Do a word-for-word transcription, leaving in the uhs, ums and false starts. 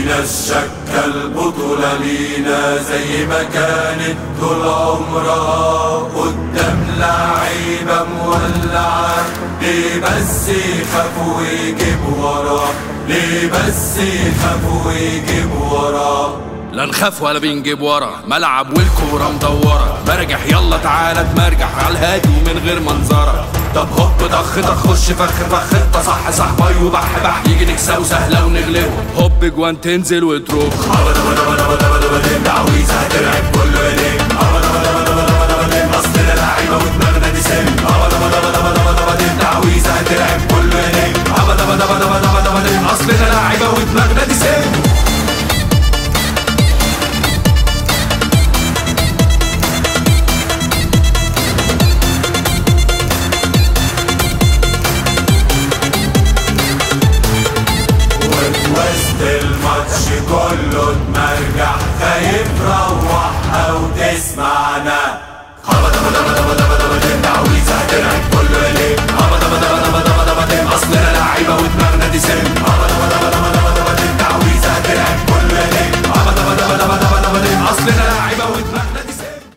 ناس شك البطولة لينا زي ما كانت طول عمرها قدام لعيبة مولعة. ليه بس يخافوا ويجيبوا وراه؟ ليه بس يخافوا ويجيبوا وراه؟ لا نخاف ولا بنجيب ورا، ملعب والكورة مدورة، مرجح يلا تعالى اتمرجح على الهادي ومن غير منظرة. طب هوب طخ طخ خش فخ فخ انت صح صح باي وبح بح يجي نكسه وسهلة ونغلبه. هوب جوان تنزل وتروح ابدا ابدا ابدا ابدا ابدا ابدا تعويذة هترعب كله ايديك. ابدا ابدا ابدا ابدا ابدا اصلنا لعيبة ودماغنا دي سم. ابدا ابدا ابدا ابدا ابدا تعويذة هترعب كله ايديك. ابدا ابدا ابدا ابدا ابدا اصلنا لعيبة ودماغنا دي سم. وسط الماتش كله اتمرجح خايف روح او تسمعنا.